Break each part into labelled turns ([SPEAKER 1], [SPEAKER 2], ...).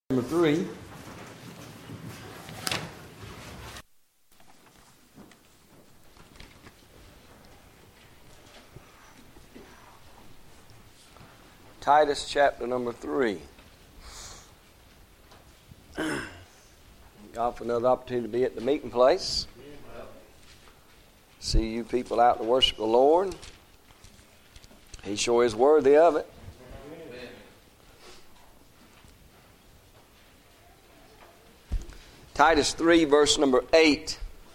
[SPEAKER 1] Number 3. Titus chapter number 3. God for another opportunity to be at the meeting place. See you people out to worship the Lord. He sure is worthy of it. Titus 3, verse number 8.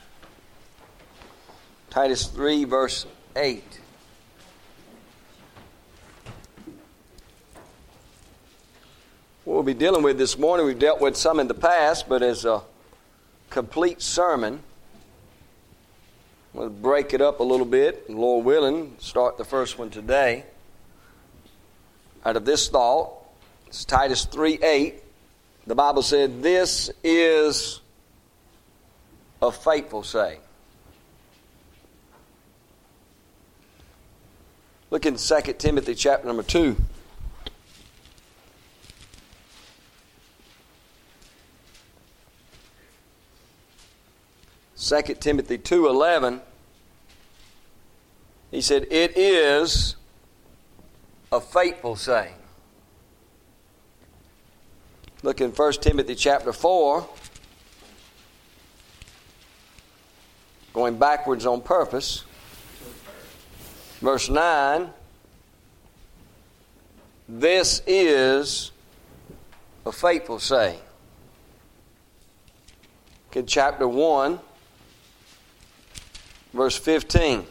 [SPEAKER 1] Titus 3, verse 8. What we'll be dealing with this morning, we've dealt with some in the past, but as a complete sermon, we'll break it up a little bit, and Lord willing, start the first one today. Out of this thought, it's Titus 3, 8. The Bible said, "This is a faithful saying." Look in 2 Timothy chapter number 2. Second Timothy 2:11. He said, "It is a faithful saying." Look in 1 Timothy chapter 4. Going backwards on purpose. Verse 9. "This is a faithful saying." Look in chapter 1. Verse 15.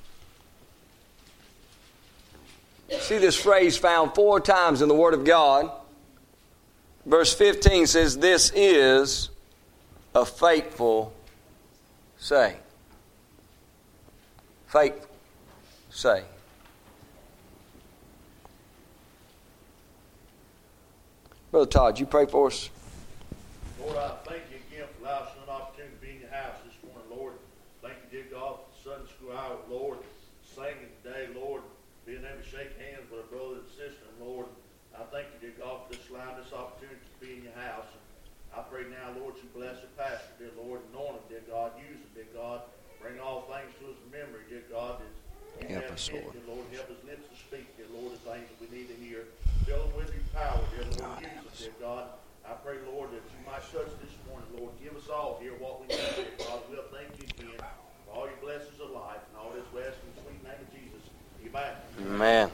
[SPEAKER 1] See this phrase found 4 times in the Word of God. Verse 15 says, "This is a faithful saying." Faithful saying. Brother Todd, you pray for us?
[SPEAKER 2] Lord, I thank you again for allowing us an opportunity to be in your house this morning, Lord. Thank you, dear God, for the Sunday school hour, Lord. Singing today, Lord. Being able to shake hands with a brother and sister, Lord. I thank you, dear God, for this allowing this opportunity to be in your house. And I pray now, Lord, you bless the pastor, dear Lord, anoint him, dear God. Use him, dear God. Bring all things to his memory, dear God. As you
[SPEAKER 1] Help
[SPEAKER 2] have
[SPEAKER 1] us,
[SPEAKER 2] sent,
[SPEAKER 1] Lord.
[SPEAKER 2] dear Lord. Help his lips to speak, dear Lord, the things that we need to hear. Fill him with your power, dear Lord. Use him, dear God. I pray, Lord, that you might touch this morning, Lord. Give us all here what we need, dear God. We'll thank you again for all your blessings of life and all this we ask in the sweet name of Jesus. Amen.
[SPEAKER 1] Amen.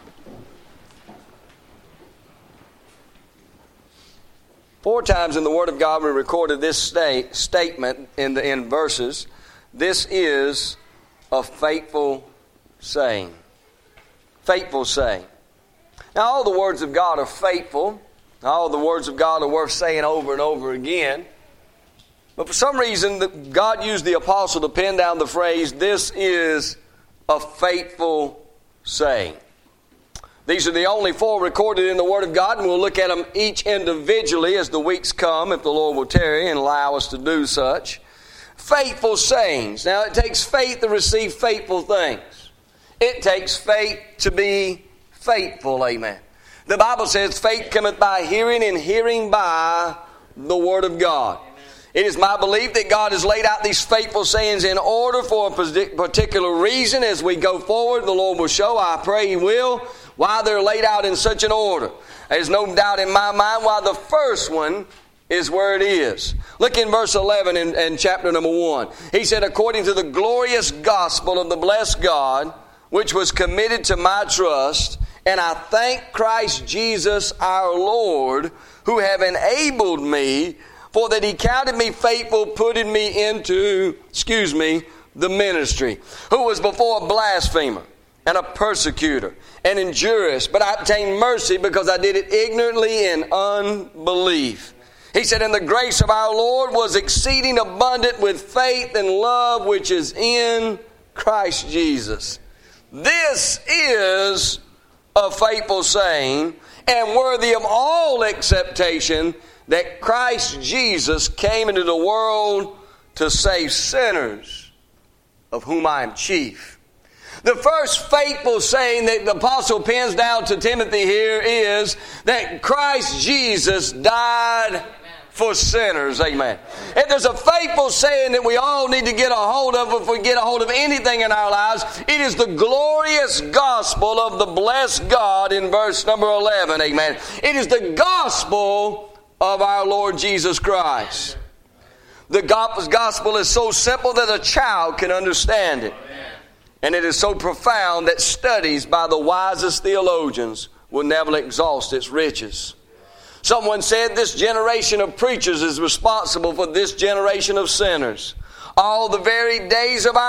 [SPEAKER 1] Four times in the Word of God we recorded this statement in verses. This is a faithful saying. Faithful saying. Now all the words of God are faithful. All the words of God are worth saying over and over again. But for some reason God used the apostle to pen down the phrase, "This is a faithful saying." These are the only 4 recorded in the Word of God, and we'll look at them each individually as the weeks come, if the Lord will tarry and allow us to do such. Faithful sayings. Now, it takes faith to receive faithful things. It takes faith to be faithful, amen. The Bible says, "Faith cometh by hearing, and hearing by the Word of God." Amen. It is my belief that God has laid out these faithful sayings in order for a particular reason. As we go forward, the Lord will show, I pray He will, why they're laid out in such an order. There's no doubt in my mind why the first one is where it is. Look in verse 11 in chapter number 1. He said, "According to the glorious gospel of the blessed God, which was committed to my trust, and I thank Christ Jesus our Lord, who have enabled me, for that He counted me faithful, putting me into," the ministry, "who was before a blasphemer, and a persecutor, and injurious, but I obtained mercy because I did it ignorantly in unbelief." He said, "And the grace of our Lord was exceeding abundant with faith and love which is in Christ Jesus." This is a faithful saying and worthy of all acceptation, that Christ Jesus came into the world to save sinners, of whom I am chief. The first faithful saying that the apostle pens down to Timothy here is that Christ Jesus died for sinners. Amen. If there's a faithful saying that we all need to get a hold of if we get a hold of anything in our lives, it is the glorious gospel of the blessed God in verse number 11. Amen. It is the gospel of our Lord Jesus Christ. The gospel is so simple that a child can understand it. And it is so profound that studies by the wisest theologians will never exhaust its riches. Someone said this generation of preachers is responsible for this generation of sinners. All the very days of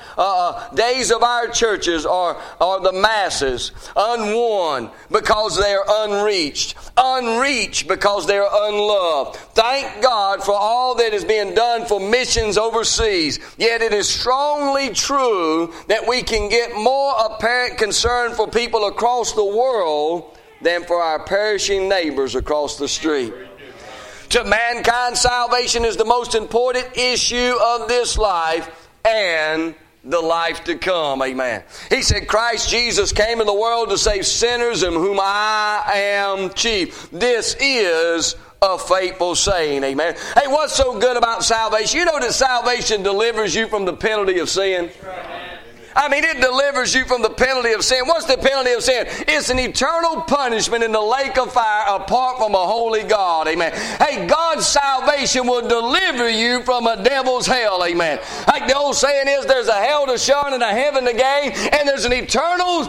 [SPEAKER 1] our churches are the masses, unwon because they are unreached, unreached because they are unloved. Thank God for all that is being done for missions overseas. Yet it is strongly true that we can get more apparent concern for people across the world than for our perishing neighbors across the street. To mankind, salvation is the most important issue of this life and the life to come. Amen. He said Christ Jesus came in the world to save sinners, in whom I am chief. This is a faithful saying. Amen. Hey, what's so good about salvation? You know that salvation delivers you from the penalty of sin? I mean, it delivers you from the penalty of sin. What's the penalty of sin? It's an eternal punishment in the lake of fire apart from a holy God. Amen. Hey, God's salvation will deliver you from a devil's hell. Amen. Like the old saying is, there's a hell to shun and a heaven to gain, and there's an eternal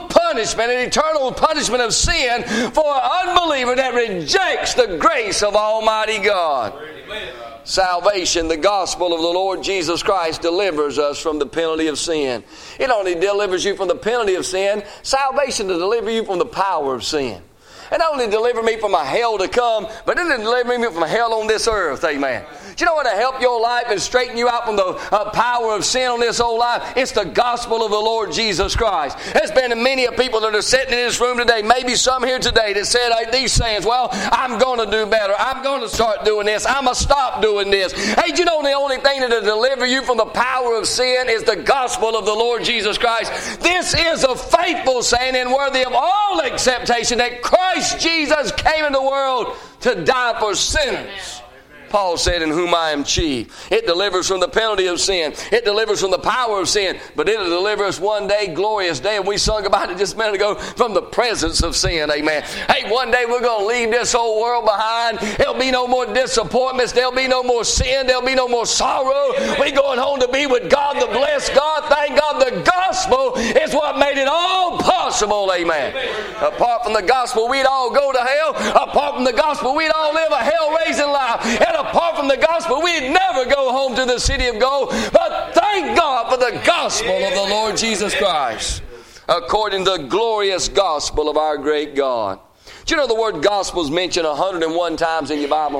[SPEAKER 1] punishment of sin for an unbeliever that rejects the grace of Almighty God. Amen. Salvation, the gospel of the Lord Jesus Christ, delivers us from the penalty of sin. It only delivers you from the penalty of sin. Salvation to deliver you from the power of sin. It not only deliver me from a hell to come, but it deliver me from hell on this earth. Amen. Do you know what to help your life and straighten you out from the power of sin on this old life? It's the gospel of the Lord Jesus Christ. There's been many people that are sitting in this room today, maybe some here today, that said these sayings, well, I'm going to do better. I'm going to start doing this. I'm going to stop doing this. Hey, do you know the only thing that will deliver you from the power of sin is the gospel of the Lord Jesus Christ? This is a faithful saying and worthy of all acceptation that Christ Jesus came into the world to die for sinners. Paul said, in whom I am chief. It delivers from the penalty of sin. It delivers from the power of sin. But it'll deliver us one day, glorious day, and we sung about it just a minute ago, from the presence of sin. Amen. Hey, one day we're going to leave this old world behind. There'll be no more disappointments. There'll be no more sin. There'll be no more sorrow. We're going home to be with God, the blessed God. Thank God the gospel is what made it all possible. Amen. Apart from the gospel, we'd all go to hell. Apart from the gospel, we'd all live a hell-raising life. And apart from the gospel, we'd never go home to the city of gold. But thank God for the gospel of the Lord Jesus Christ, according to the glorious gospel of our great God. Do you know the word gospel is mentioned 101 times in your Bible?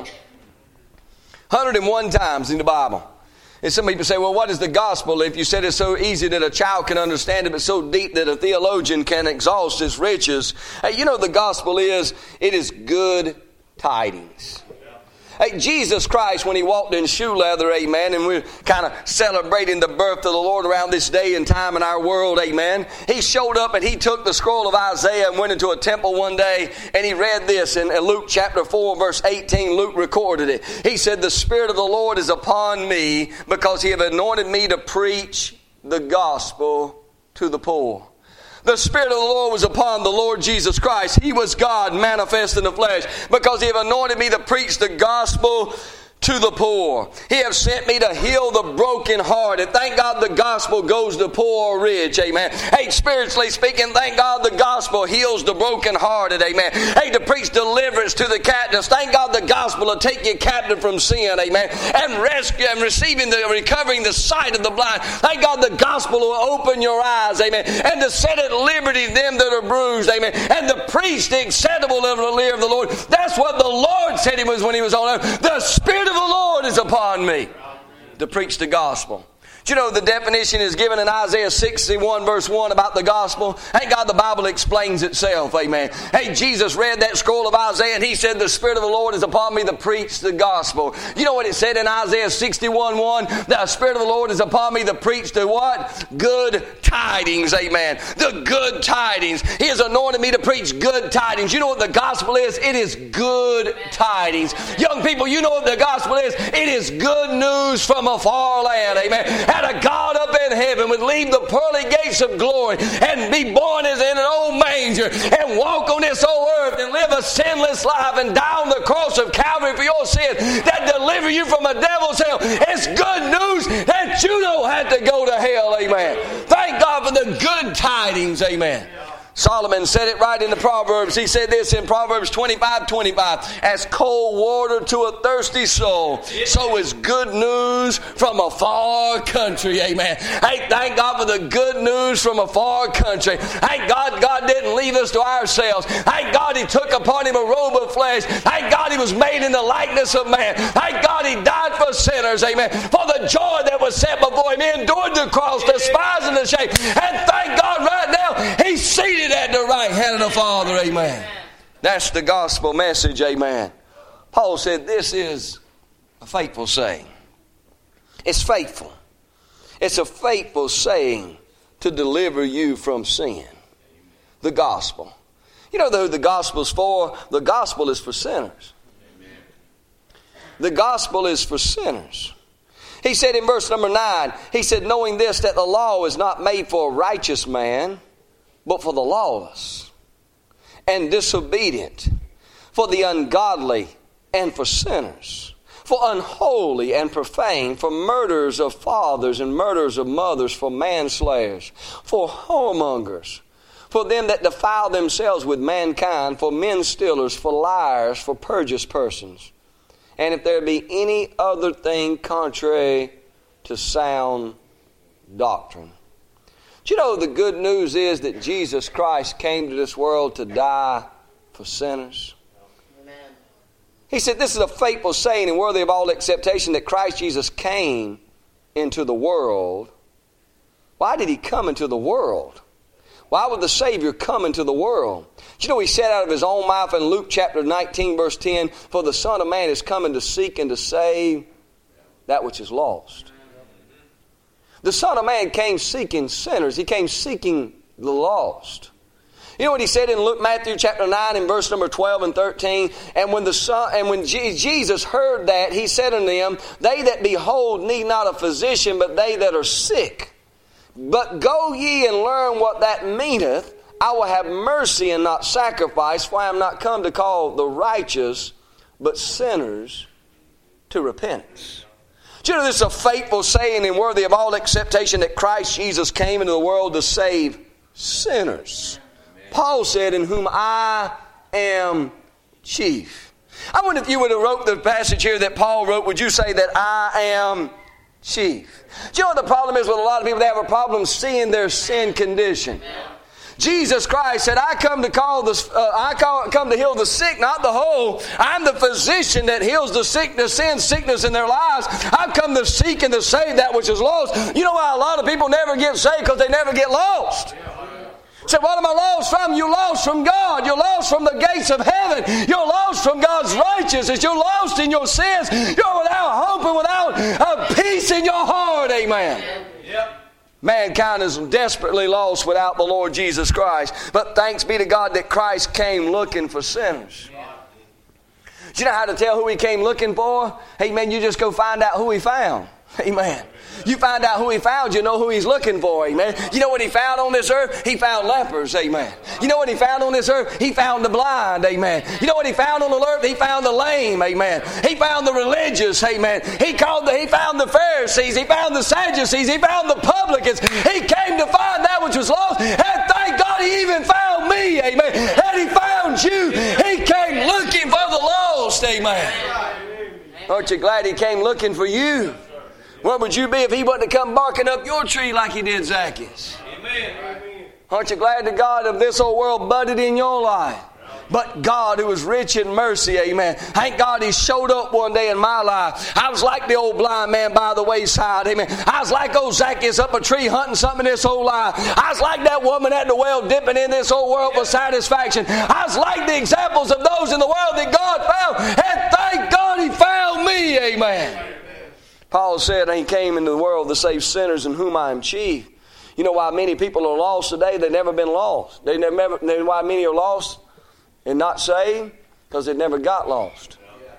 [SPEAKER 1] 101 times in the Bible. And some people say, well, what is the gospel? If you said it's so easy that a child can understand it, but so deep that a theologian can exhaust its riches. Hey, you know the gospel is, it is good tidings. Hey, Jesus Christ, when he walked in shoe leather, amen, and we're kind of celebrating the birth of the Lord around this day and time in our world, amen. He showed up and he took the scroll of Isaiah and went into a temple one day and he read this in Luke chapter 4, verse 18. Luke recorded it. He said, the Spirit of the Lord is upon me because he have anointed me to preach the gospel to the poor. The Spirit of the Lord was upon the Lord Jesus Christ. He was God manifest in the flesh because he have anointed me to preach the gospel to the poor. He have sent me to heal the brokenhearted. Thank God the gospel goes to poor or rich. Amen. Hey, spiritually speaking, thank God the gospel heals the brokenhearted. Amen. Hey, to preach deliverance to the captives. Thank God the gospel will take you captive from sin. Amen. And rescue and recovering the sight of the blind. Thank God the gospel will open your eyes. Amen. And to set at liberty them that are bruised. Amen. And to preach the acceptable of the ear of the Lord. That's what the Lord said he was when he was on earth. The Spirit of the Lord is upon me to preach the gospel. Do you know the definition is given in Isaiah 61 verse 1 about the gospel? Hey, God, the Bible explains itself, amen. Hey, Jesus read that scroll of Isaiah and he said, the Spirit of the Lord is upon me to preach the gospel. You know what it said in Isaiah 61:1? The Spirit of the Lord is upon me to preach the what? Good tidings, amen. The good tidings. He has anointed me to preach good tidings. You know what the gospel is? It is good tidings. Young people, you know what the gospel is? It is good news from a far land, amen. And a God up in heaven would leave the pearly gates of glory and be born as in an old manger and walk on this old earth and live a sinless life and die on the cross of Calvary for your sin, that deliver you from a devil's hell. It's good news that you don't have to go to hell, amen. Thank God for the good tidings, amen. Solomon said it right in the Proverbs. He said this in Proverbs 25:25. As cold water to a thirsty soul, so is good news from a far country. Amen. Hey, thank God for the good news from a far country. Thank God, God didn't leave us to ourselves. Thank God He took upon Him a robe of flesh. Thank God He was made in the likeness of man. Thank God He died for sinners. Amen. For the joy that was set before Him, He endured the cross, despising the shame. And thank God right now He's seated at the right hand of the Father, amen. That's the gospel message, amen. Paul said this is a faithful saying. It's faithful. It's a faithful saying to deliver you from sin. The gospel. You know who the gospel's for? The gospel is for sinners. The gospel is for sinners. He said in verse number 9, he said, knowing this, that the law is not made for a righteous man, but for the lawless and disobedient, for the ungodly and for sinners, for unholy and profane, for murderers of fathers and murderers of mothers, for manslayers, for whoremongers, for them that defile themselves with mankind, for men stealers, for liars, for perjurious persons, and if there be any other thing contrary to sound doctrine. Do you know the good news is that Jesus Christ came to this world to die for sinners? Amen. He said this is a faithful saying and worthy of all acceptation, that Christ Jesus came into the world. Why did He come into the world? Why would the Savior come into the world? Do you know He said out of His own mouth in Luke chapter 19 verse 10, for the Son of Man is coming to seek and to save that which is lost. The Son of Man came seeking sinners. He came seeking the lost. You know what He said in Matthew chapter 9 and verse number 12 and 13? And when Jesus heard that, He said unto them, they that behold need not a physician, but they that are sick. But go ye and learn what that meaneth. I will have mercy and not sacrifice, for I am not come to call the righteous, but sinners to repentance. Do you know this is a faithful saying and worthy of all acceptation, that Christ Jesus came into the world to save sinners? Amen. Paul said, in whom I am chief. I wonder if you would have wrote the passage here that Paul wrote, would you say that I am chief? Do you know what the problem is with a lot of people? They have a problem seeing their sin condition. Amen. Jesus Christ said, I come to heal the sick, not the whole. I'm the physician that heals the sick, the sin, sickness in their lives. I've come to seek and to save that which is lost. You know why a lot of people never get saved? Because they never get lost. So what am I lost from? You're lost from God. You're lost from the gates of heaven. You're lost from God's righteousness. You're lost in your sins. You're without hope and without a peace in your heart. Amen. Yep. Mankind is desperately lost without the Lord Jesus Christ. But thanks be to God that Christ came looking for sinners. Do you know how to tell who He came looking for? Amen. You just go find out who He found. Amen. You find out who He found, you know who He's looking for. Amen. You know what He found on this earth? He found lepers. Amen. You know what He found on this earth? He found the blind. Amen. You know what He found on the earth? He found the lame. Amen. He found the religious. Amen. He found the Pharisees. He found the Sadducees. He found the publicans. He came to find that which was lost. And thank God He even found me. Amen. And He found you. He came looking for the lost. Amen. Aren't you glad He came looking for you? Where would you be if He wasn't to come barking up your tree like He did Zacchaeus? Amen. Aren't you glad to God if this old world budded in your life? but God who is rich in mercy, amen. Thank God He showed up one day in my life. I was like the old blind man by the wayside, amen. I was like old Zacchaeus up a tree hunting something this whole life. I was like that woman at the well dipping in this old world for satisfaction. I was like the examples of those in the world that God found, and thank God He found me, amen. Paul said He came into the world to save sinners, in whom I am chief. You know why many people are lost today? They've never been lost. Why many are lost and not saved? Because they never got lost.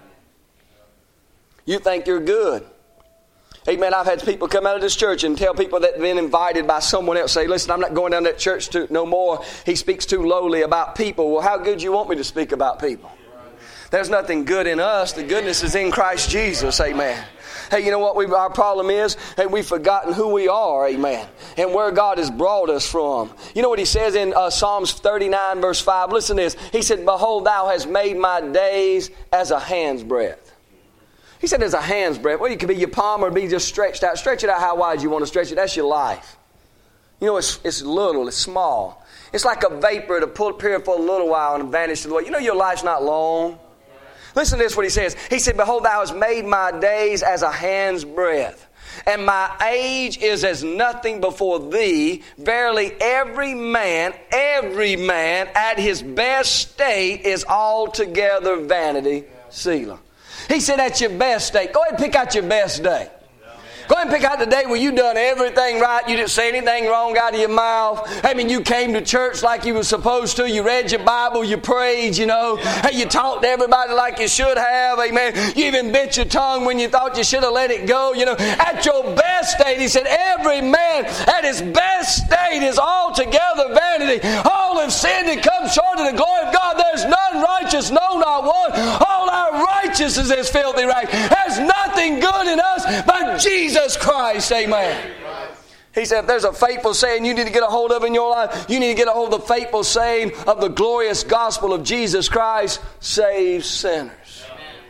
[SPEAKER 1] You think you're good. Amen. I've had people come out of this church and tell people that have been invited by someone else, say, listen, I'm not going down that church no more. He speaks too lowly about people. Well, how good you want me to speak about people? There's nothing good in us. The goodness is in Christ Jesus. Amen. Hey, you know what our problem is? Hey, we've forgotten who we are, amen, and where God has brought us from. You know what He says in Psalms 39, verse 5? Listen to this. He said, behold, thou hast made my days as a hand's breadth. He said, as a hand's breadth. Well, it could be your palm or be just stretched out. Stretch it out how wide you want to stretch it. That's your life. You know, it's little, it's small. It's like a vapor to appear for a little while and vanish away. You know your life's not long. Listen to this, what he says. He said, behold, thou hast made my days as a hand's breadth, and my age is as nothing before thee. Verily, every man at his best state is altogether vanity. Selah. He said, at your best state. Go ahead and pick out your best day. Go ahead and pick out the day where you done everything right. You didn't say anything wrong out of your mouth. I mean, you came to church like you were supposed to. You read your Bible. You prayed, you know. Hey, you talked to everybody like you should have. Amen. You even bit your tongue when you thought you should have let it go. You know, at your best state, he said, every man at his best state is altogether vanity. All have sinned and come short of the glory of God. There's none righteous, no, not one. All our righteousness is filthy rags. There's nothing good in us but Jesus Christ, amen. He said, if there's a faithful saying you need to get a hold of in your life, you need to get a hold of the faithful saying of the glorious gospel of Jesus Christ, save sinners.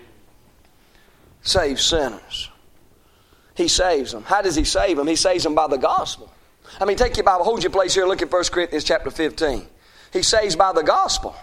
[SPEAKER 1] Save sinners. He saves them. How does He save them? He saves them by the gospel. I mean, take your Bible, hold your place here and look at 1 Corinthians chapter 15. He saves by the gospel.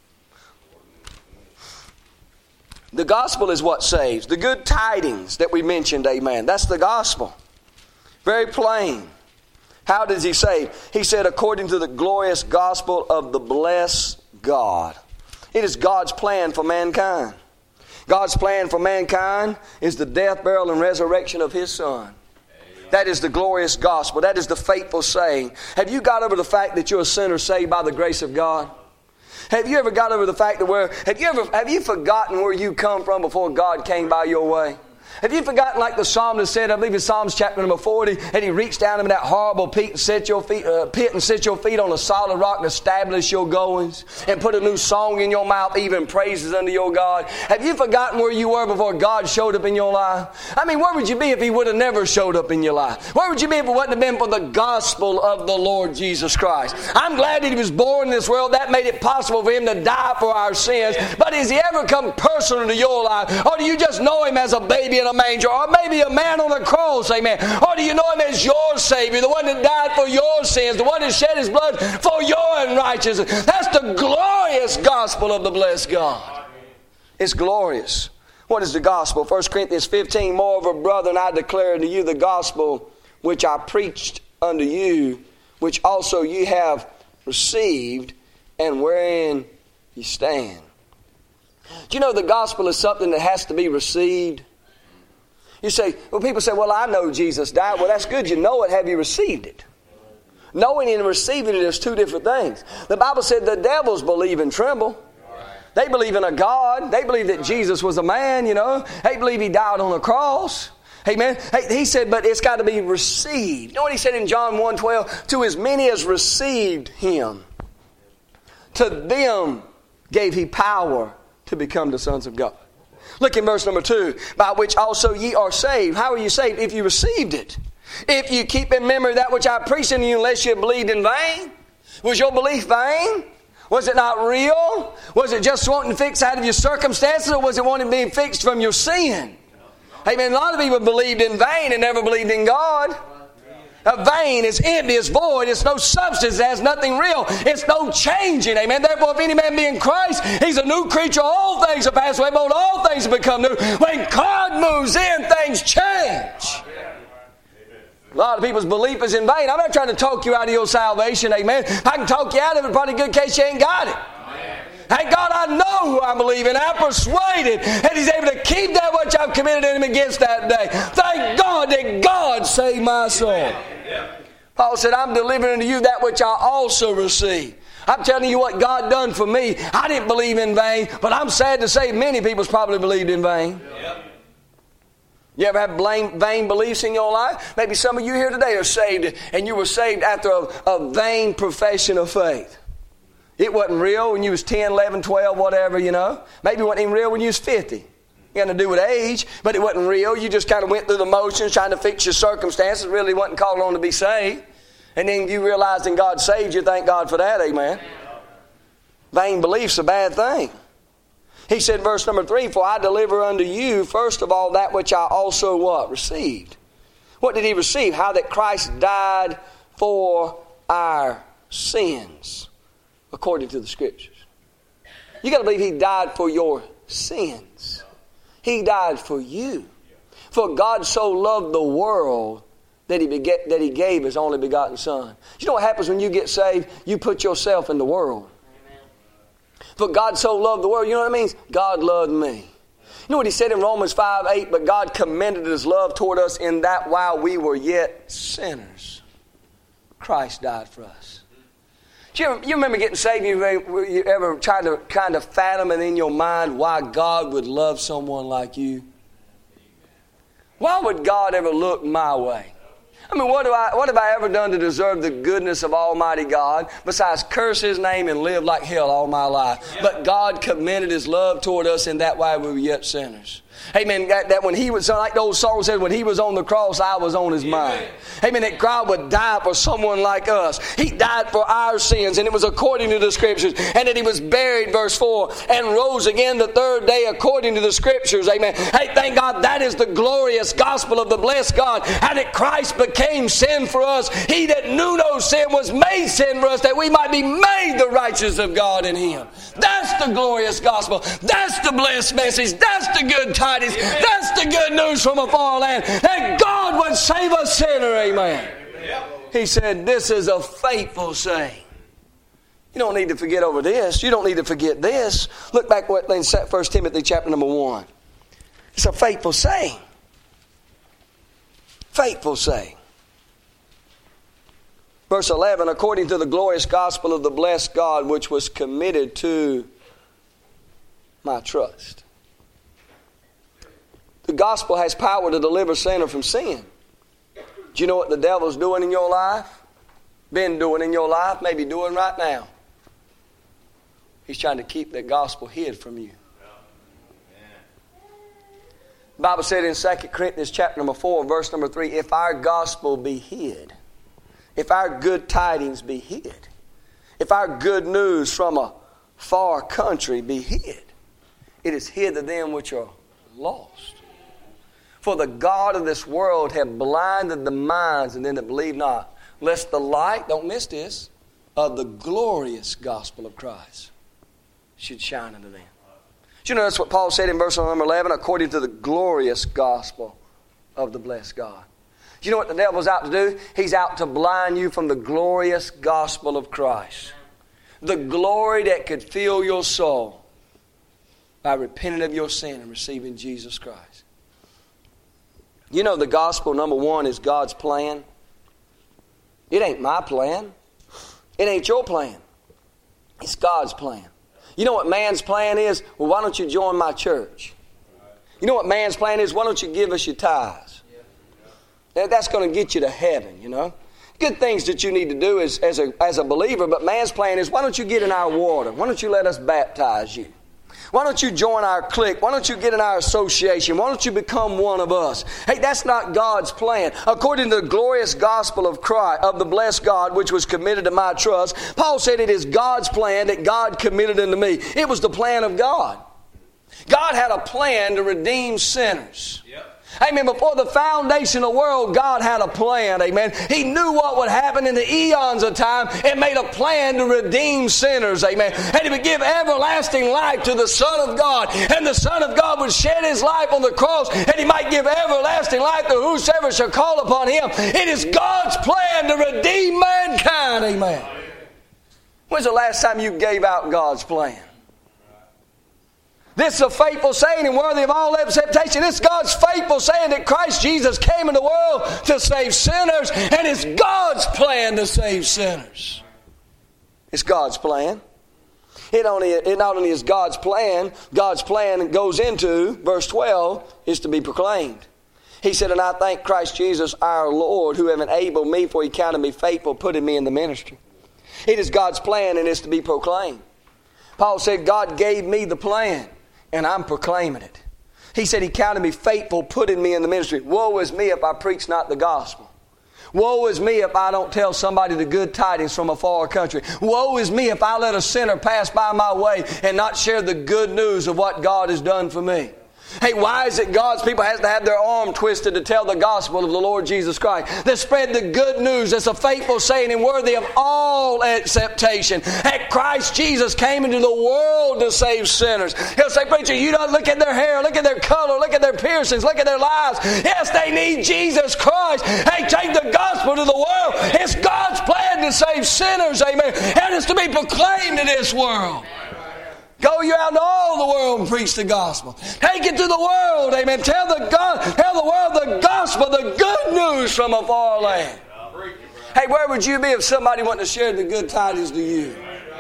[SPEAKER 1] The gospel is what saves. The good tidings that we mentioned, amen. That's the gospel. Very plain. How does He save? He said, according to the glorious gospel of the blessed God. It is God's plan for mankind. God's plan for mankind is the death, burial, and resurrection of His Son. That is the glorious gospel. That is the faithful saying. Have you got over the fact that you're a sinner saved by the grace of God? Have you ever got over the fact that have you forgotten where you come from before God came by your way? Have you forgotten, like the psalmist said, I believe in Psalms chapter number 40, and he reached down into that horrible pit and set your feet on a solid rock and establish your goings, and put a new song in your mouth, even praises unto your God? Have you forgotten where you were before God showed up in your life? I mean, where would you be if He would have never showed up in your life? Where would you be if it wouldn't have been for the gospel of the Lord Jesus Christ? I'm glad that He was born in this world. That made it possible for Him to die for our sins. But has He ever come personal to your life? Or do you just know Him as a baby in a manger, or maybe a man on a cross, amen? Or do you know Him as your Savior, the one that died for your sins, the one that shed His blood for your unrighteousness? That's the glorious gospel of the blessed God. It's glorious. What is the gospel? 1 Corinthians 15, moreover, brethren, I declare unto you the gospel which I preached unto you, which also ye have received, and wherein ye stand. Do you know the gospel is something that has to be received? You say, well, people say, well, I know Jesus died. Well, that's good. You know it. Have you received it? Knowing and receiving it is two different things. The Bible said the devils believe and tremble. They believe in a God. They believe that Jesus was a man, you know. They believe He died on the cross. Amen. He said, but it's got to be received. You know what He said in John 1:12? To as many as received Him, to them gave He power to become the sons of God. Look in verse number 2. By which also ye are saved. How are you saved? If you received it. If you keep in memory that which I preached unto you, unless you believed in vain. Was your belief vain? Was it not real? Was it just wanting to fix out of your circumstances, or was it wanting to be fixed from your sin? Amen. A lot of people believed in vain and never believed in God. Vain, it's empty, it's void, it's no substance, it has nothing real, it's no changing, amen. Therefore, if any man be in Christ, he's a new creature. All things are passed away, behold, all things have become new. When God moves in, things change. A lot of people's belief is in vain. I'm not trying to talk you out of your salvation, amen. I can talk you out of it, probably good case you ain't got it. Thank God I know who I believe in. I'm persuaded that He's able to keep that which I've committed in Him against that day. Thank God that God saved my soul. Paul said, I'm delivering to you that which I also received. I'm telling you what God done for me. I didn't believe in vain, but I'm sad to say many people's probably believed in vain. You ever have vain beliefs in your life? Maybe some of you here today are saved, and you were saved after a vain profession of faith. It wasn't real when you was 10, 11, 12, whatever, you know. Maybe it wasn't even real when you was 50. It had to do with age, but it wasn't real. You just kind of went through the motions trying to fix your circumstances. Really wasn't called on to be saved. And then you realized that God saved you. Thank God for that, amen. Vain belief's a bad thing. He said, verse number 3, for I deliver unto you, first of all, that which I also what? Received. What did He receive? How that Christ died for our sins, according to the Scriptures. You got to believe He died for your sins. He died for you. For God so loved the world that He gave His only begotten Son. You know what happens when you get saved? You put yourself in the world. For God so loved the world, you know what it means? God loved me. You know what He said in Romans 5:8? But God commended His love toward us in that while we were yet sinners, Christ died for us. Do you remember getting saved? You ever tried to kind of fathom it in your mind why God would love someone like you? Why would God ever look my way? I mean, what have I ever done to deserve the goodness of Almighty God besides curse His name and live like hell all my life? But God commended His love toward us in that while we were yet sinners. Amen. That when He was, like the old song says, when He was on the cross, I was on His mind. Amen. That God would die for someone like us. He died for our sins, and it was according to the Scriptures. And that He was buried, verse 4, and rose again the third day according to the Scriptures. Amen. Hey, thank God that is the glorious gospel of the blessed God. And that Christ became sin for us. He that knew no sin was made sin for us, that we might be made the righteousness of God in Him. That's the glorious gospel. That's the blessed message. That's the good tidings. That's the good news from a far land. That God would save a sinner. Amen. He said, this is a faithful saying. You don't need to forget over this. You don't need to forget this. Look back in 1 Timothy chapter number 1. It's a faithful saying. Faithful saying. Verse 11, according to the glorious gospel of the blessed God, which was committed to my trust. The gospel has power to deliver a sinner from sin. Do you know what the devil's doing in your life? Been doing in your life, maybe doing right now. He's trying to keep that gospel hid from you. The Bible said in 2 Corinthians chapter number 4, verse number 3, if our gospel be hid, if our good tidings be hid, if our good news from a far country be hid, it is hid to them which are lost. For the God of this world have blinded the minds and them that believe not, lest the light, don't miss this, of the glorious gospel of Christ should shine unto them. Do you know that's what Paul said in verse number 11? According to the glorious gospel of the blessed God. Do you know what the devil's out to do? He's out to blind you from the glorious gospel of Christ. The glory that could fill your soul by repenting of your sin and receiving Jesus Christ. You know the gospel, number one, is God's plan. It ain't my plan. It ain't your plan. It's God's plan. You know what man's plan is? Well, why don't you join my church? You know what man's plan is? Why don't you give us your tithes? That's going to get you to heaven, you know. Good things that you need to do as a believer, but man's plan is, why don't you get in our water? Why don't you let us baptize you? Why don't you join our clique? Why don't you get in our association? Why don't you become one of us? Hey, that's not God's plan. According to the glorious gospel of Christ, of the blessed God, which was committed to my trust, Paul said it is God's plan that God committed unto me. It was the plan of God. God had a plan to redeem sinners. Yep. Amen. Before the foundation of the world, God had a plan. Amen. He knew what would happen in the eons of time and made a plan to redeem sinners. Amen. And He would give everlasting life to the Son of God. And the Son of God would shed His life on the cross, and He might give everlasting life to whosoever shall call upon Him. It is God's plan to redeem mankind. Amen. When's the last time you gave out God's plan? This is a faithful saying and worthy of all acceptation. It's God's faithful saying that Christ Jesus came in the world to save sinners, and it's God's plan to save sinners. It's God's plan. It not only is God's plan goes into, verse 12, is to be proclaimed. He said, and I thank Christ Jesus our Lord, who have enabled me, for He counted me faithful, putting me in the ministry. It is God's plan, and it's to be proclaimed. Paul said, God gave me the plan, and I'm proclaiming it. He said He counted me faithful, putting me in the ministry. Woe is me if I preach not the gospel. Woe is me if I don't tell somebody the good tidings from a far country. Woe is me if I let a sinner pass by my way and not share the good news of what God has done for me. Hey, why is it God's people has to have their arm twisted to tell the gospel of the Lord Jesus Christ? To spread the good news. That's a faithful saying and worthy of all acceptation. That Christ Jesus came into the world to save sinners. He'll say, preacher, you don't look at their hair, look at their color, look at their piercings, look at their lives. Yes, they need Jesus Christ. Hey, take the gospel to the world. It's God's plan to save sinners, amen. And it's to be proclaimed in this world. Go you out into all the world and preach the gospel. Take it to the world, amen. Tell the world the gospel, the good news from a far land. Hey, where would you be if somebody wanted to share the good tidings to you?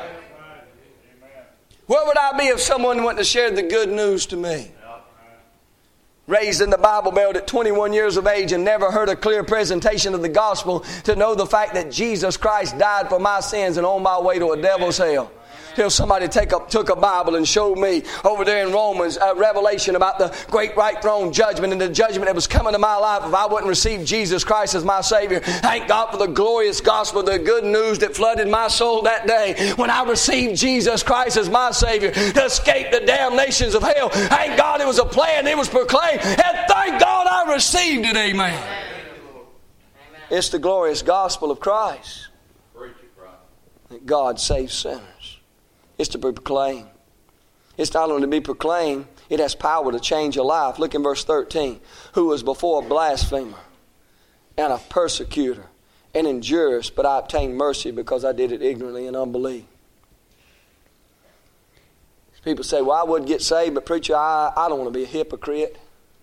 [SPEAKER 1] Where would I be if someone wanted to share the good news to me? Raised in the Bible Belt at 21 years of age and never heard a clear presentation of the gospel to know the fact that Jesus Christ died for my sins and on my way to a devil's hell. Till somebody took a Bible and showed me over there in Romans, Revelation about the great white throne judgment and the judgment that was coming to my life if I wouldn't receive Jesus Christ as my Savior. Thank God for the glorious gospel, the good news that flooded my soul that day when I received Jesus Christ as my Savior to escape the damnations of hell. Thank God it was a plan, it was proclaimed, and thank God I received it, amen. It's the glorious gospel of Christ that God saves sinners. It's to be proclaimed. It's not only to be proclaimed, it has power to change your life. Look in verse 13. Who was before a blasphemer and a persecutor and injurious, but I obtained mercy because I did it ignorantly and unbelief. People say, well, I would get saved, but preacher, I don't want to be a hypocrite.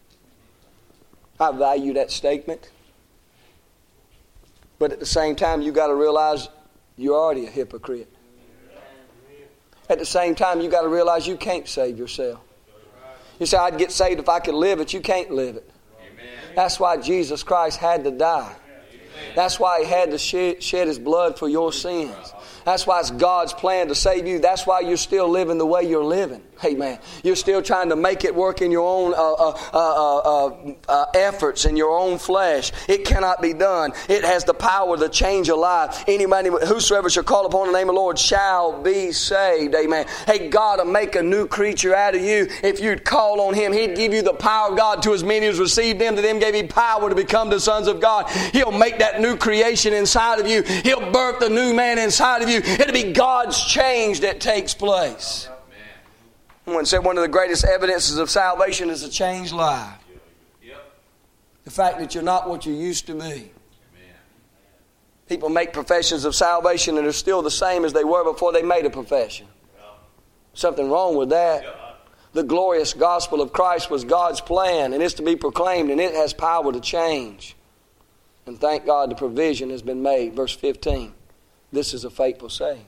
[SPEAKER 1] I value that statement. But at the same time, you've got to realize you're already a hypocrite. At the same time, you've got to realize you can't save yourself. You say, I'd get saved if I could live it. You can't live it. That's why Jesus Christ had to die. That's why He had to shed His blood for your sins. That's why it's God's plan to save you. That's why you're still living the way you're living. Amen. You're still trying to make it work in your own efforts, in your own flesh. It cannot be done. It has the power to change your life. Anybody, whosoever shall call upon the name of the Lord shall be saved. Amen. Hey, God will make a new creature out of you. If you'd call on Him, He'd give you the power of God. To as many as received Him, to them gave He power to become the sons of God. He'll make that new creation inside of you. He'll birth the new man inside of you. It'll be God's change that takes place. Someone said one of the greatest evidences of salvation is a changed life. The fact that you're not what you used to be. People make professions of salvation and are still the same as they were before they made a profession. Something wrong with that. The glorious gospel of Christ was God's plan, and it's to be proclaimed, and it has power to change. And thank God the provision has been made. Verse 15. This is a faithful saying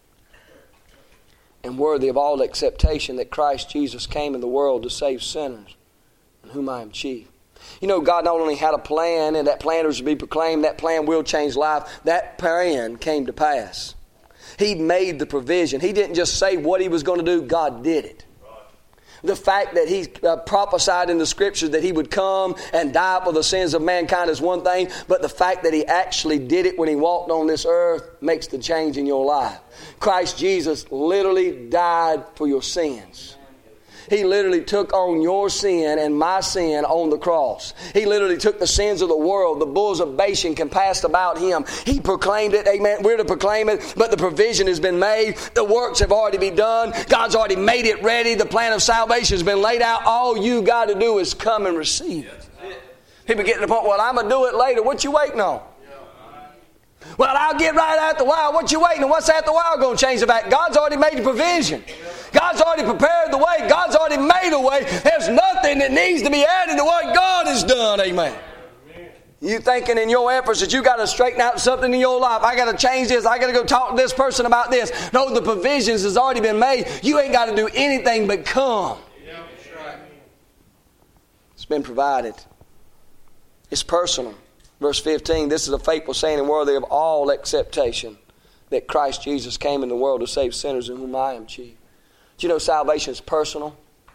[SPEAKER 1] and worthy of all acceptation that Christ Jesus came in the world to save sinners, in whom I am chief. You know, God not only had a plan, and that plan was to be proclaimed, that plan will change life. That plan came to pass. He made the provision. He didn't just say what He was going to do, God did it. The fact that He prophesied in the Scriptures that He would come and die for the sins of mankind is one thing, but the fact that He actually did it when He walked on this earth makes the change in your life. Christ Jesus literally died for your sins. He literally took on your sin and my sin on the cross. He literally took the sins of the world, the bulls of Bashan compassed about Him. He proclaimed it, amen. We're to proclaim it, but the provision has been made. The works have already been done. God's already made it ready. The plan of salvation has been laid out. All you got to do is come and receive it. People get to the point, well, I'm going to do it later. What you waiting on? Well, I'll get right after a while. What you waiting on? What's after a while going to change the fact? God's already made the provision. God's already prepared the way. God's already made a way. There's nothing that needs to be added to what God has done. Amen. You thinking in your efforts that you got to straighten out something in your life. I got to change this. I got to go talk to this person about this. No, the provisions has already been made. You ain't got to do anything but come. It's been provided. It's personal. Verse 15, this is a faithful saying and worthy of all acceptation, that Christ Jesus came in the world to save sinners, in whom I am chief. Do you know salvation is personal?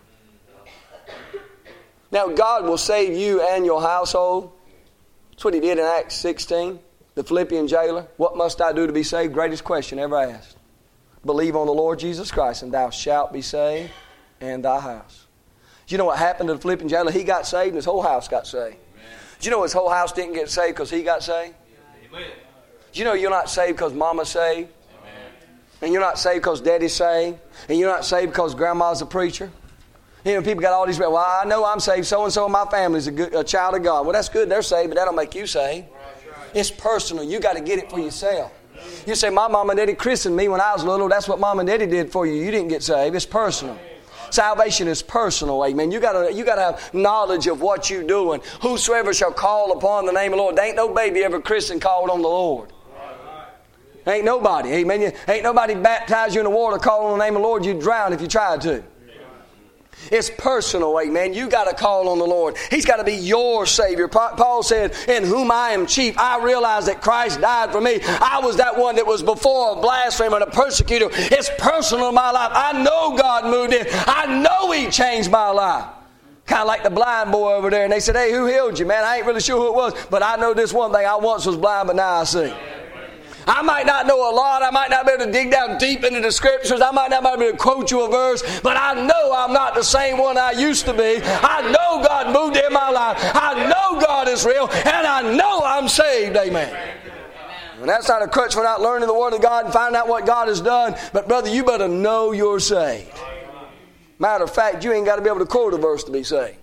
[SPEAKER 1] Now, God will save you and your household. That's what He did in Acts 16. The Philippian jailer. What must I do to be saved? Greatest question ever asked. Believe on the Lord Jesus Christ, and thou shalt be saved, and thy house. Do you know what happened to the Philippian jailer? He got saved, and his whole house got saved. Do you know his whole house didn't get saved because he got saved? Amen. Do you know you're not saved because mama's saved? Amen. And you're not saved because daddy's saved? And you're not saved because grandma's a preacher? You know, people got all these, well, I know I'm saved, so-and-so in my family's a child of God. Well, that's good, they're saved, but that don't make you saved. Right. It's personal. You got to get it for yourself. You say, my mom and daddy christened me when I was little. That's what mom and daddy did for you. You didn't get saved. It's personal. Salvation is personal, amen. You gotta have knowledge of what you're doing. Whosoever shall call upon the name of the Lord. There ain't no baby ever christened called on the Lord. Ain't nobody, amen. Ain't nobody baptized you in the water called on the name of the Lord. You'd drown if you tried to. It's personal, amen. You got to call on the Lord. He's got to be your Savior. Paul said, in whom I am chief. I realize that Christ died for me. I was that one that was before a blasphemer and a persecutor. It's personal in my life. I know God moved in. I know He changed my life. Kind of like the blind boy over there. And they said, hey, who healed you, man? I ain't really sure who it was. But I know this one thing. I once was blind, but now I see. I might not know a lot. I might not be able to dig down deep into the Scriptures. I might not be able to quote you a verse. But I know I'm not the same one I used to be. I know God moved in my life. I know God is real. And I know I'm saved. Amen. And that's not a crutch for not learning the Word of God and finding out what God has done. But brother, you better know you're saved. Matter of fact, you ain't got to be able to quote a verse to be saved.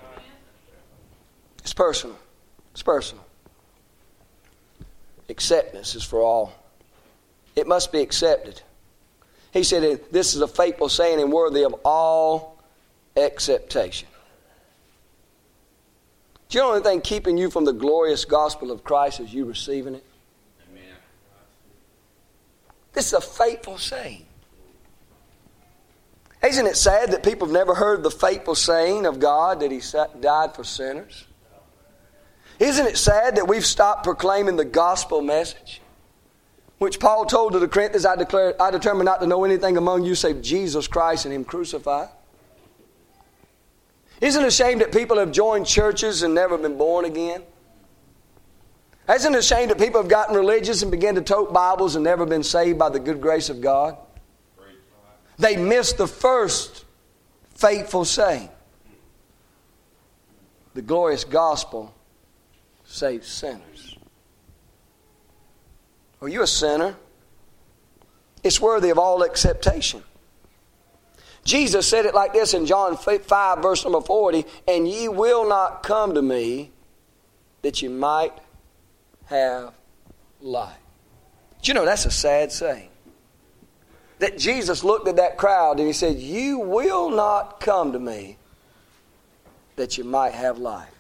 [SPEAKER 1] It's personal. It's personal. Acceptance is for all. It must be accepted. He said, this is a faithful saying and worthy of all acceptation. Do you know anything keeping you from the glorious gospel of Christ is you receiving it? Amen. This is a faithful saying. Isn't it sad that people have never heard the faithful saying of God that He died for sinners? Isn't it sad that we've stopped proclaiming the gospel message? Which Paul told to the Corinthians, I determined not to know anything among you save Jesus Christ and Him crucified. Isn't it a shame that people have joined churches and never been born again? Isn't it a shame that people have gotten religious and began to tote Bibles and never been saved by the good grace of God? They missed the first faithful saying. The glorious gospel saves sinners. Are you a sinner? It's worthy of all acceptation. Jesus said it like this in John 5 verse number 40, and ye will not come to me that you might have life. Do you know that's a sad saying? That Jesus looked at that crowd and He said, you will not come to me that you might have life.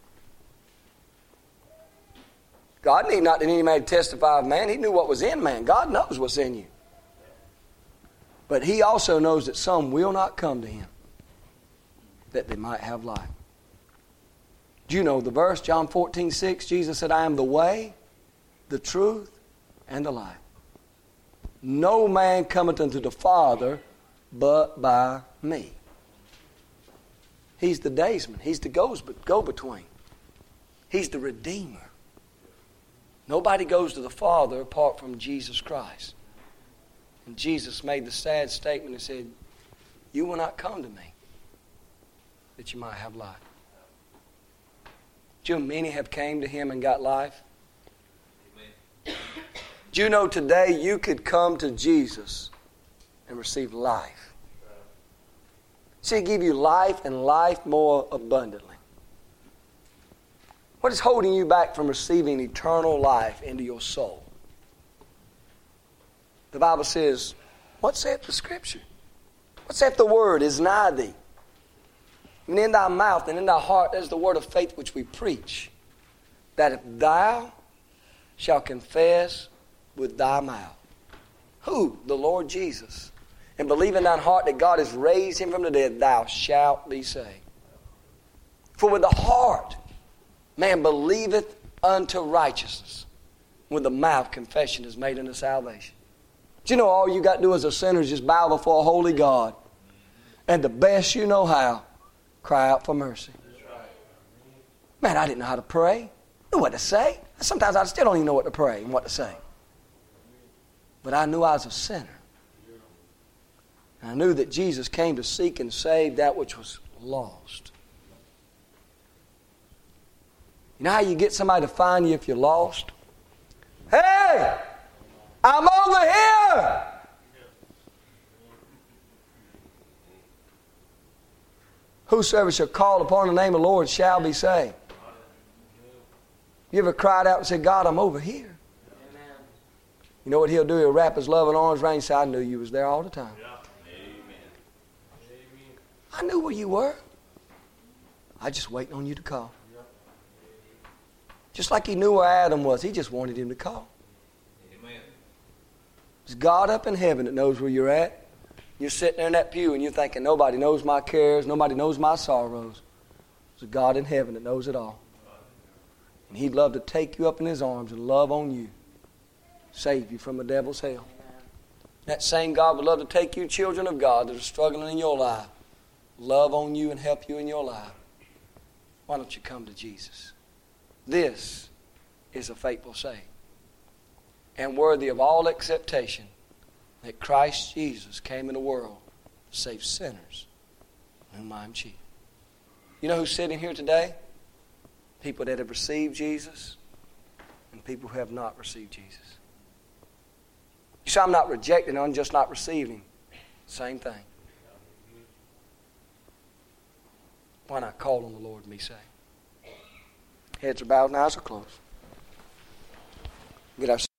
[SPEAKER 1] God need not that any man testify of man. He knew what was in man. God knows what's in you. But He also knows that some will not come to Him that they might have life. Do you know the verse, John 14:6? Jesus said, I am the way, the truth, and the life. No man cometh unto the Father but by me. He's the daysman. He's the go-between. He's the Redeemer. Nobody goes to the Father apart from Jesus Christ. And Jesus made the sad statement and said, you will not come to me that you might have life. Do you know many have came to Him and got life? Amen. Do you know today you could come to Jesus and receive life? See, He give you life and life more abundantly. What is holding you back from receiving eternal life into your soul? The Bible says, what saith the Scripture? What saith the Word is nigh thee? And in thy mouth and in thy heart is the word of faith which we preach. That if thou shalt confess with thy mouth. Who? The Lord Jesus. And believe in thine heart that God has raised Him from the dead, thou shalt be saved. For with the heart man believeth unto righteousness. With the mouth confession is made unto salvation. Do you know all you got to do as a sinner is just bow before a holy God. And the best you know how, cry out for mercy. Man, I didn't know how to pray. I knew what to say. Sometimes I still don't even know what to pray and what to say. But I knew I was a sinner. And I knew that Jesus came to seek and save that which was lost. You know how you get somebody to find you if you're lost? Hey! I'm over here! Whosoever shall call upon the name of the Lord shall be saved. You ever cried out and said, God, I'm over here? Amen. You know what He'll do? He'll wrap His loving arms around you and say, I knew you was there all the time. Yeah. Amen. I knew where you were. I just waiting on you to call. Just like He knew where Adam was. He just wanted him to call. Amen. It's God up in heaven that knows where you're at. You're sitting there in that pew and you're thinking, nobody knows my cares, nobody knows my sorrows. It's a God in heaven that knows it all. And He'd love to take you up in His arms and love on you. Save you from the devil's hell. That same God would love to take you, children of God, that are struggling in your life, love on you and help you in your life. Why don't you come to Jesus? This is a faithful saying. And worthy of all acceptation, that Christ Jesus came in the world to save sinners, whom I am chief. You know who's sitting here today? People that have received Jesus and people who have not received Jesus. You say, I'm not rejecting, I'm just not receiving. Same thing. Why not call on the Lord and be saved? Heads are bowed and eyes are closed. Get our